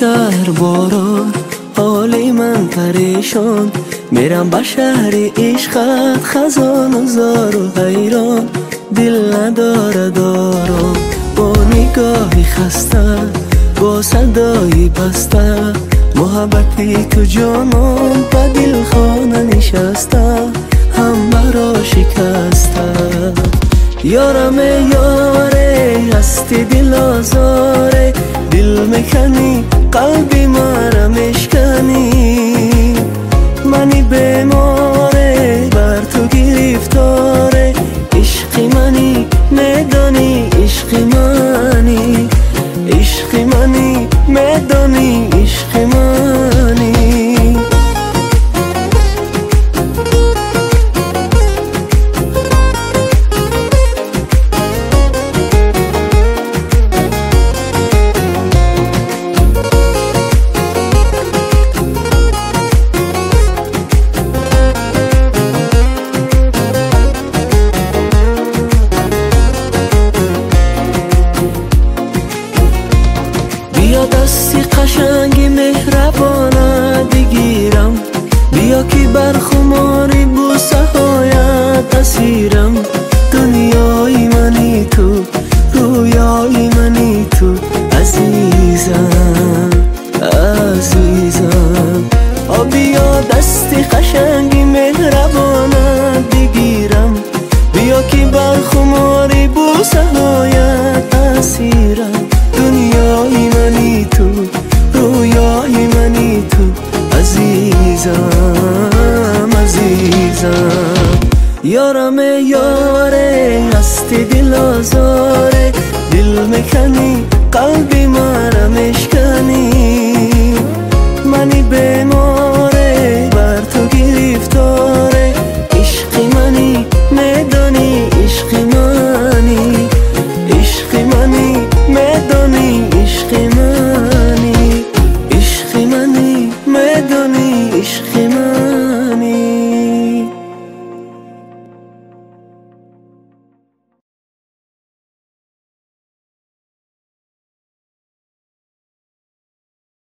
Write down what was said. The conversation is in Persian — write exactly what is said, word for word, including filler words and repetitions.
شهر باران، حال من پریشان، میرم به شهر عشقت خزان و زار و حیران. دل نداره دارم با نگاهی خسته، با صدای بسته، محبتی تو جانم به دل خانه نشسته، همه را شکسته. یارم یاره هستی دل آزاره، دل میکنی قلبی مرا میشکنی. منی بیماره بر تو گرفتاره، عشقی منی میدانی عشقی منی، عشقی منی میدانی عشقی منی. بیا دستی قشنگی مهربانه بگیرم، بیا که بر خماری بوسه هایت اسیرم. دنیای منی تو، رویای منی تو، عزیزم عزیزم. آ بیا دستی قشنگی مهربانه بگیرم، بیا که بر خماری بوسه هایت اسیرم. دنیای منی تو، رویای منی تو، عزیزم عزیزم. یارم یاره هستی دل آزاره، دل میکنی قلبی مرا میشکنی.